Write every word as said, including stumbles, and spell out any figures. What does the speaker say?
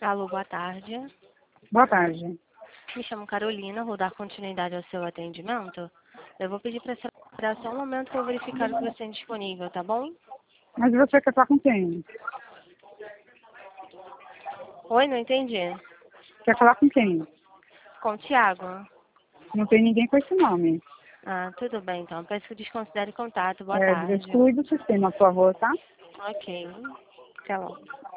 Alô, boa tarde. Boa tarde. Me chamo Carolina, vou dar continuidade ao seu atendimento. Eu vou pedir para você esperar só um momento para eu verificar o que você tem disponível, tá bom? Mas você quer falar com quem? Oi, não entendi. Quer falar com quem? Com o Thiago. Não tem ninguém com esse nome. Ah, tudo bem então. Peço que desconsidere o contato. Boa É, tarde. exclui do sistema, por favor, tá? Ok. Até logo.